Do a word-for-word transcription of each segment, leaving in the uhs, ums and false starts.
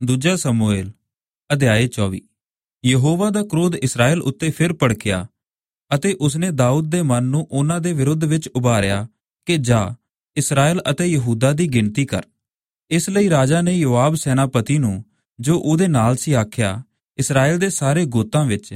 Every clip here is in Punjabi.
ਦੂਜਾ ਸਮੂਏਲ ਅਧਿਆਇ ਚੌਵੀ। ਯਹੋਵਾ ਦਾ ਕ੍ਰੋਧ ਇਸਰਾਏਲ ਉੱਤੇ ਫਿਰ ਭੜਕਿਆ ਅਤੇ ਉਸਨੇ ਦਾਊਦ ਦੇ ਮਨ ਨੂੰ ਉਹਨਾਂ ਦੇ ਵਿਰੁੱਧ ਵਿੱਚ ਉਭਾਰਿਆ ਕਿ ਜਾ, ਇਸਰਾਏਲ ਅਤੇ ਯਹੂਦਾ ਦੀ ਗਿਣਤੀ ਕਰ। ਇਸ ਲਈ ਰਾਜਾ ਨੇ ਯੋਆਬ ਸੈਨਾਪਤੀ ਨੂੰ, ਜੋ ਉਹਦੇ ਨਾਲ ਸੀ, ਆਖਿਆ, ਇਸਰਾਏਲ ਦੇ ਸਾਰੇ ਗੋਤਾਂ ਵਿੱਚ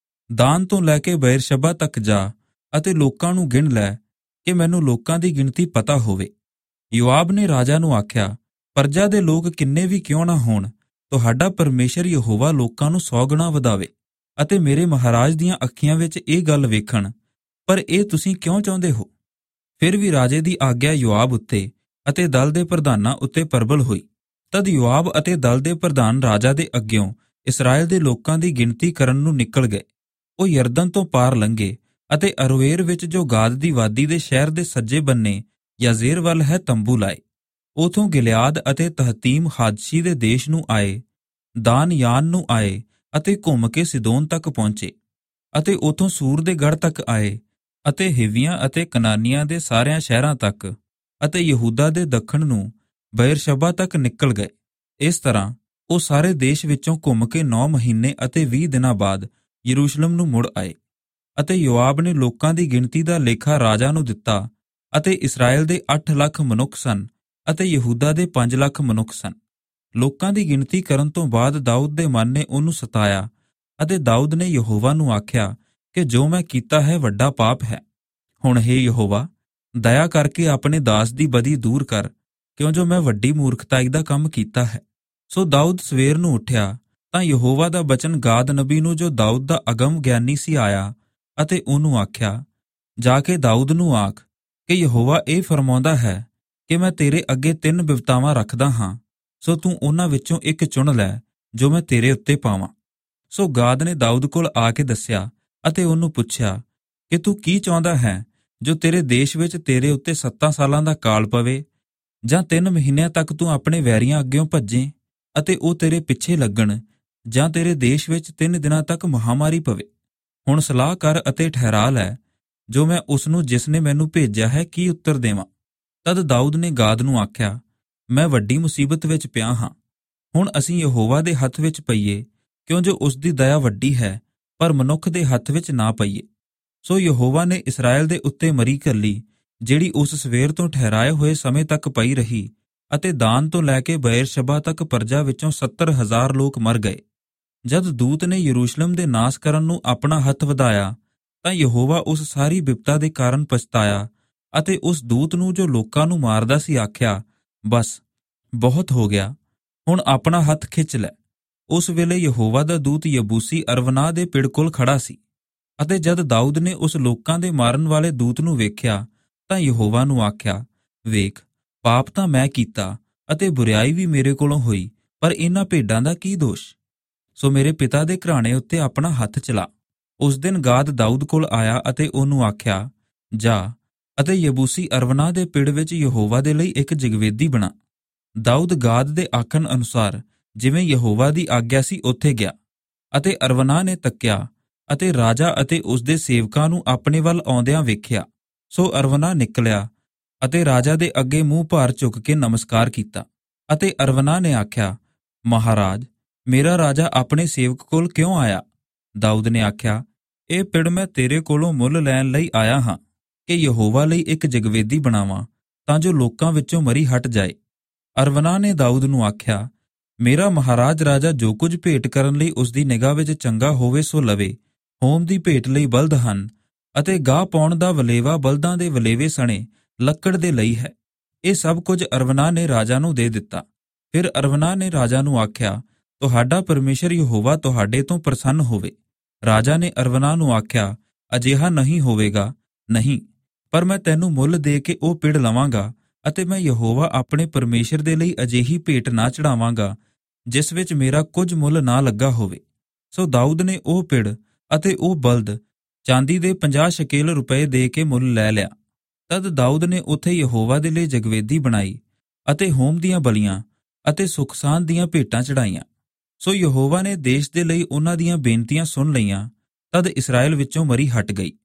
ਦਾਨ ਤੋਂ ਲੈ ਕੇ ਬਏਰਸ਼ੱਬਾ ਤੱਕ ਜਾ ਅਤੇ ਲੋਕਾਂ ਨੂੰ ਗਿਣ ਲੈ ਕਿ ਮੈਨੂੰ ਲੋਕਾਂ ਦੀ ਗਿਣਤੀ ਪਤਾ ਹੋਵੇ। ਯੋਆਬ ਨੇ ਰਾਜਾ ਨੂੰ ਆਖਿਆ, ਪਰਜਾ ਦੇ ਲੋਕ ਕਿੰਨੇ ਵੀ ਕਿਉਂ ਨਾ ਹੋਣ, ਤੁਹਾਡਾ ਪਰਮੇਸ਼ਰ ਯਹੋਵਾ ਲੋਕਾਂ ਨੂੰ ਸੌ ਗੁਣਾ ਵਧਾਵੇ ਅਤੇ ਮੇਰੇ ਮਹਾਰਾਜ ਦੀਆਂ ਅੱਖੀਆਂ ਵਿੱਚ ਇਹ ਗੱਲ ਵੇਖਣ। ਪਰ ਇਹ ਤੁਸੀਂ ਕਿਉਂ ਚਾਹੁੰਦੇ ਹੋ? ਫਿਰ ਵੀ ਰਾਜੇ ਦੀ ਆਗਿਆ ਯੋਆਬ ਉੱਤੇ ਅਤੇ ਦਲ ਦੇ ਪ੍ਰਧਾਨਾਂ ਉੱਤੇ ਪ੍ਰਬਲ ਹੋਈ। ਤਦ ਯੋਆਬ ਅਤੇ ਦਲ ਦੇ ਪ੍ਰਧਾਨ ਰਾਜਾ ਦੇ ਅੱਗਿਓਂ ਇਸਰਾਏਲ ਦੇ ਲੋਕਾਂ ਦੀ ਗਿਣਤੀ ਕਰਨ ਨੂੰ ਨਿਕਲ ਗਏ। ਉਹ ਯਰਦਨ ਤੋਂ ਪਾਰ ਲੰਘੇ ਅਤੇ ਅਰੋਏਰ ਵਿੱਚ, ਜੋ ਗਾਦ ਦੀ ਵਾਦੀ ਦੇ ਸ਼ਹਿਰ ਦੇ ਸੱਜੇ ਬੰਨੇ ਯਾਜ਼ੇਰ ਵੱਲ ਹੈ, ਤੰਬੂ ਲਾਏ। ਉਥੋਂ ਗਿਲਿਆਦ ਅਤੇ ਤਹਤੀਮ ਹਾਦਸ਼ੀ ਦੇ ਦੇਸ਼ ਨੂੰ ਆਏ, ਦਾਨ ਯਾਨ ਨੂੰ ਆਏ ਅਤੇ ਘੁੰਮ ਕੇ ਸਿਦੋਨ ਤੱਕ ਪਹੁੰਚੇ ਅਤੇ ਉਥੋਂ ਸੂਰ ਦੇ ਗੜ੍ਹ ਤੱਕ ਆਏ ਅਤੇ ਹਿਵੀਆਂ ਅਤੇ ਕਨਾਨੀਆਂ ਦੇ ਸਾਰਿਆਂ ਸ਼ਹਿਰਾਂ ਤੱਕ ਅਤੇ ਯਹੂਦਾ ਦੇ ਦੱਖਣ ਨੂੰ ਬਏਰਸ਼ੱਬਾ ਤੱਕ ਨਿਕਲ ਗਏ। ਇਸ ਤਰ੍ਹਾਂ ਉਹ ਸਾਰੇ ਦੇਸ਼ ਵਿੱਚੋਂ ਘੁੰਮ ਕੇ ਨੌ ਮਹੀਨੇ ਅਤੇ ਵੀਹ ਦਿਨਾਂ ਬਾਅਦ ਯਰੂਸ਼ਲਮ ਨੂੰ ਮੁੜ ਆਏ। ਅਤੇ ਯੋਆਬ ਨੇ ਲੋਕਾਂ ਦੀ ਗਿਣਤੀ ਦਾ ਲੇਖਾ ਰਾਜਾ ਨੂੰ ਦਿੱਤਾ ਅਤੇ ਇਸਰਾਏਲ ਦੇ ਅੱਠ ਲੱਖ ਮਨੁੱਖ ਸਨ ਅਤੇ ਯਹੂਦਾ ਦੇ ਪੰਜ ਲੱਖ ਮਨੁੱਖ ਸਨ। ਲੋਕਾਂ ਦੀ ਗਿਣਤੀ ਕਰਨ ਤੋਂ ਬਾਅਦ ਦਾਊਦ ਦੇ ਮਨ ਨੇ ਉਹਨੂੰ ਸਤਾਇਆ ਅਤੇ ਦਾਊਦ ਨੇ ਯਹੋਵਾ ਨੂੰ ਆਖਿਆ ਕਿ ਜੋ ਮੈਂ ਕੀਤਾ ਹੈ ਵੱਡਾ ਪਾਪ ਹੈ। ਹੁਣ ਹੇ ਯਹੋਵਾ, ਦਇਆ ਕਰਕੇ ਆਪਣੇ ਦਾਸ ਦੀ ਬਦੀ ਦੂਰ ਕਰ, ਕਿਉਂ ਜੋ ਮੈਂ ਵੱਡੀ ਮੂਰਖਤਾਈ ਦਾ ਕੰਮ ਕੀਤਾ ਹੈ। ਸੋ ਦਾਊਦ ਸਵੇਰ ਨੂੰ ਉੱਠਿਆ ਤਾਂ ਯਹੋਵਾ ਦਾ ਬਚਨ ਗਾਦ ਨਬੀ ਨੂੰ, ਜੋ ਦਾਊਦ ਦਾ ਅਗਮ ਗਿਆਨੀ ਸੀ, ਆਇਆ ਅਤੇ ਉਹਨੂੰ ਆਖਿਆ, ਜਾ ਕੇ ਦਾਊਦ ਨੂੰ ਆਖ ਕਿ ਯਹੋਵਾ ਇਹ ਫਰਮਾਉਂਦਾ ਹੈ ਕਿ ਮੈਂ ਤੇਰੇ ਅੱਗੇ ਤਿੰਨ ਬਿਪਤਾਵਾਂ ਰੱਖਦਾ ਹਾਂ, ਸੋ ਤੂੰ ਉਹਨਾਂ ਵਿੱਚੋਂ ਇੱਕ ਚੁਣ ਲੈ ਜੋ ਮੈਂ ਤੇਰੇ ਉੱਤੇ ਪਾਵਾਂ। ਸੋ ਗਾਦ ਨੇ ਦਾਊਦ ਕੋਲ ਆ ਕੇ ਦੱਸਿਆ ਅਤੇ ਉਹਨੂੰ ਪੁੱਛਿਆ ਕਿ ਤੂੰ ਕੀ ਚਾਹੁੰਦਾ ਹੈ, ਜੋ ਤੇਰੇ ਦੇਸ਼ ਵਿੱਚ ਤੇਰੇ ਉੱਤੇ ਸੱਤਾਂ ਸਾਲਾਂ ਦਾ ਕਾਲ ਪਵੇ, ਜਾਂ ਤਿੰਨ ਮਹੀਨਿਆਂ ਤੱਕ ਤੂੰ ਆਪਣੇ ਵੈਰੀਆਂ ਅੱਗਿਓਂ ਭੱਜੇ ਅਤੇ ਉਹ ਤੇਰੇ ਪਿੱਛੇ ਲੱਗਣ, ਜਾਂ ਤੇਰੇ ਦੇਸ਼ ਵਿੱਚ ਤਿੰਨ ਦਿਨਾਂ ਤੱਕ ਮਹਾਮਾਰੀ ਪਵੇ। ਹੁਣ ਸਲਾਹ ਕਰ ਅਤੇ ਠਹਿਰਾ ਲੈ, ਜੋ ਮੈਂ ਉਸ ਨੂੰ ਜਿਸ ਨੇ ਮੈਨੂੰ ਭੇਜਿਆ ਹੈ ਕੀ ਉੱਤਰ ਦੇਵਾਂ। ਤਦ ਦਾਊਦ ਨੇ ਗਾਦ ਨੂੰ ਆਖਿਆ, ਮੈਂ ਵੱਡੀ ਮੁਸੀਬਤ ਵਿੱਚ ਪਿਆ ਹਾਂ। ਹੁਣ ਅਸੀਂ ਯਹੋਵਾ ਦੇ ਹੱਥ ਵਿੱਚ ਪਈਏ, ਕਿਉਂ ਜੋ ਉਸ ਦੀ ਦਇਆ ਵੱਡੀ ਹੈ, ਪਰ ਮਨੁੱਖ ਦੇ ਹੱਥ ਵਿੱਚ ਨਾ ਪਈਏ। ਸੋ ਯਹੋਵਾ ਨੇ ਇਸਰਾਏਲ ਦੇ ਉੱਤੇ ਮਰੀ ਘੱਲੀ, ਜਿਹੜੀ ਉਸ ਸਵੇਰ ਤੋਂ ਠਹਿਰਾਏ ਹੋਏ ਸਮੇਂ ਤੱਕ ਪਈ ਰਹੀ, ਅਤੇ ਦਾਨ ਤੋਂ ਲੈ ਕੇ ਬਏਰਸ਼ੱਬਾ ਤੱਕ ਪਰਜਾ ਵਿੱਚੋਂ ਸੱਤਰ ਹਜ਼ਾਰ ਲੋਕ ਮਰ ਗਏ। ਜਦ ਦੂਤ ਨੇ ਯਰੂਸ਼ਲਮ ਦੇ ਨਾਸ ਕਰਨ ਨੂੰ ਆਪਣਾ ਹੱਥ ਵਧਾਇਆ, ਤਾਂ ਯਹੋਵਾ ਉਸ ਸਾਰੀ ਬਿਪਤਾ ਦੇ ਕਾਰਨ ਪਛਤਾਇਆ ਅਤੇ ਉਸ ਦੂਤ ਨੂੰ, ਜੋ ਲੋਕਾਂ ਨੂੰ ਮਾਰਦਾ ਸੀ, ਆਖਿਆ, ਬਸ ਬਹੁਤ ਹੋ ਗਿਆ, ਹੁਣ ਆਪਣਾ ਹੱਥ ਖਿੱਚ ਲੈ। ਉਸ ਵੇਲੇ ਯਹੋਵਾ ਦਾ ਦੂਤ ਯਬੂਸੀ ਅਰਵਨਾਹ ਦੇ ਪਿੜ ਕੋਲ ਖੜਾ ਸੀ। ਅਤੇ ਜਦ ਦਾਊਦ ਨੇ ਉਸ ਲੋਕਾਂ ਦੇ ਮਾਰਨ ਵਾਲੇ ਦੂਤ ਨੂੰ ਵੇਖਿਆ ਤਾਂ ਯਹੋਵਾ ਨੂੰ ਆਖਿਆ, ਵੇਖ, ਪਾਪ ਤਾਂ ਮੈਂ ਕੀਤਾ ਅਤੇ ਬੁਰਿਆਈ ਵੀ ਮੇਰੇ ਕੋਲੋਂ ਹੋਈ, ਪਰ ਇਹਨਾਂ ਭੇਡਾਂ ਦਾ ਕੀ ਦੋਸ਼? ਸੋ ਮੇਰੇ ਪਿਤਾ ਦੇ ਘਰਾਣੇ ਉੱਤੇ ਆਪਣਾ ਹੱਥ ਚਲਾ। ਉਸ ਦਿਨ ਗਾਦ ਦਾਊਦ ਕੋਲ ਆਇਆ ਅਤੇ ਉਹਨੂੰ ਆਖਿਆ, ਜਾ ਅਤੇ ਯਬੂਸੀ ਅਰਵਨਾਹ ਦੇ ਪਿੜ ਵਿੱਚ ਯਹੋਵਾ ਦੇ ਲਈ ਇੱਕ ਜਗਵੇਦੀ ਬਣਾ। ਦਾਊਦ ਗਾਦ ਦੇ ਆਖਣ ਅਨੁਸਾਰ ਜਿਵੇਂ ਯਹੋਵਾ ਦੀ ਆਗਿਆ ਸੀ ਉੱਥੇ ਗਿਆ। ਅਤੇ ਅਰਵਨਾਹ ਨੇ ਤੱਕਿਆ ਅਤੇ ਰਾਜਾ ਅਤੇ ਉਸ ਦੇ ਸੇਵਕਾਂ ਨੂੰ ਆਪਣੇ ਵੱਲ ਆਉਂਦਿਆਂ ਵੇਖਿਆ। ਸੋ ਅਰਵਨਾਹ ਨਿਕਲਿਆ ਅਤੇ ਰਾਜਾ ਦੇ ਅੱਗੇ ਮੂੰਹ ਭਾਰ ਝੁਕ ਕੇ ਨਮਸਕਾਰ ਕੀਤਾ। ਅਤੇ ਅਰਵਨਾਹ ਨੇ ਆਖਿਆ, ਮਹਾਰਾਜ, ਮੇਰਾ ਰਾਜਾ ਆਪਣੇ ਸੇਵਕ ਕੋਲ ਕਿਉਂ ਆਇਆ? ਦਾਊਦ ਨੇ ਆਖਿਆ, ਇਹ ਪਿੜ ਮੈਂ ਤੇਰੇ ਕੋਲੋਂ ਮੁੱਲ ਲੈਣ ਲਈ ਆਇਆ ਹਾਂ ਕਿ ਯਹੋਵਾ ਲਈ ਇੱਕ ਜਗਵੇਦੀ ਬਣਾਵਾਂ, ਤਾਂ ਜੋ ਲੋਕਾਂ ਵਿੱਚੋਂ ਮਰੀ ਹਟ ਜਾਏ। ਅਰਵਨਾਹ ਨੇ ਦਾਊਦ ਨੂੰ ਆਖਿਆ, ਮੇਰਾ ਮਹਾਰਾਜ ਰਾਜਾ ਜੋ ਕੁਝ ਭੇਟ ਕਰਨ ਲਈ ਉਸ ਦੀ ਨਿਗਾਹ ਵਿੱਚ ਚੰਗਾ ਹੋਵੇ ਸੋ ਲਵੇ। ਹੋਮ ਦੀ ਭੇਟ ਲਈ ਬਲਦ ਹਨ ਅਤੇ ਗਾਹ ਪਾਉਣ ਦਾ ਵਲੇਵਾ ਬਲਦਾਂ ਦੇ ਵਲੇਵੇ ਸਣੇ ਲੱਕੜ ਦੇ ਲਈ ਹੈ। ਇਹ ਸਭ ਕੁਝ ਅਰਵਨਾਹ ਨੇ ਰਾਜਾ ਨੂੰ ਦੇ ਦਿੱਤਾ। ਫਿਰ ਅਰਵਨਾਹ ਨੇ ਰਾਜਾ ਨੂੰ ਆਖਿਆ, ਤੁਹਾਡਾ ਪਰਮੇਸ਼ਰ ਯਹੋਵਾ ਤੁਹਾਡੇ ਤੋਂ ਪ੍ਰਸੰਨ ਹੋਵੇ। ਰਾਜਾ ਨੇ ਅਰਵਨਾਹ ਨੂੰ ਆਖਿਆ, ਅਜਿਹਾ ਨਹੀਂ ਹੋਵੇਗਾ, ਨਹੀਂ, ਪਰ ਮੈਂ ਤੈਨੂੰ ਮੁੱਲ ਦੇ ਕੇ ਉਹ ਪਿੜ ਲਵਾਂਗਾ ਅਤੇ ਮੈਂ ਯਹੋਵਾ ਆਪਣੇ ਪਰਮੇਸ਼ਰ ਦੇ ਲਈ ਅਜਿਹੀ ਭੇਟ ਨਾ ਚੜਾਵਾਂਗਾ ਜਿਸ ਵਿੱਚ ਮੇਰਾ ਕੁਝ ਮੁੱਲ ਨਾ ਲੱਗਾ ਹੋਵੇ। ਸੋ ਦਾਊਦ ਨੇ ਉਹ ਪਿੜ ਅਤੇ ਉਹ ਬਲਦ ਚਾਂਦੀ ਦੇ ਪੰਜਾਹ ਸ਼ਕੇਲ ਰੁਪਏ ਦੇ ਕੇ ਮੁੱਲ ਲੈ ਲਿਆ। ਤਦ ਦਾਊਦ ਨੇ ਉੱਥੇ ਯਹੋਵਾ ਦੇ ਲਈ ਜਗਵੇਦੀ ਬਣਾਈ ਅਤੇ ਹੋਮ ਦੀਆਂ ਬਲੀਆਂ ਅਤੇ ਸੁਖਸਾਨ ਦੀਆਂ ਭੇਟਾਂ ਚੜਾਈਆਂ। ਸੋ ਯਹੋਵਾ ਨੇ ਦੇਸ਼ ਦੇ ਲਈ ਉਹਨਾਂ ਦੀਆਂ ਬੇਨਤੀਆਂ ਸੁਣ ਲਈਆਂ। ਤਦ ਇਸਰਾਏਲ ਵਿੱਚੋਂ ਮਰੀ ਹਟ ਗਈ।